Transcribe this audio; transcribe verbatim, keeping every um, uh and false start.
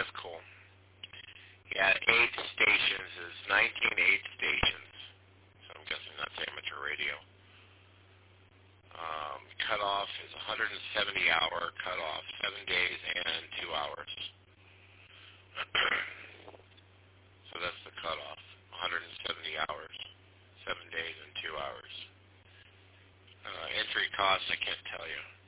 that's cool. Yeah, eight stations is nineteen eight stations. So I'm guessing that's amateur radio. Um, cutoff is one hundred seventy hour cutoff, seven days and two hours. So that's the cutoff, one hundred seventy hours, seven days and two hours. Uh, entry cost, I can't tell you.